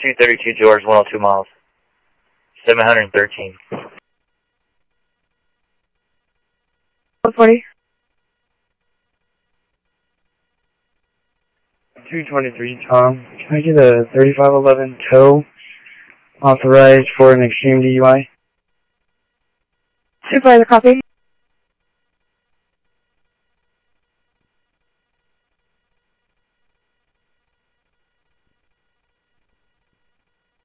232 George, 102 miles. 713. 140. 223 Tom. Can I get a 3511 tow authorized for an extreme DUI? Supervisor, copy.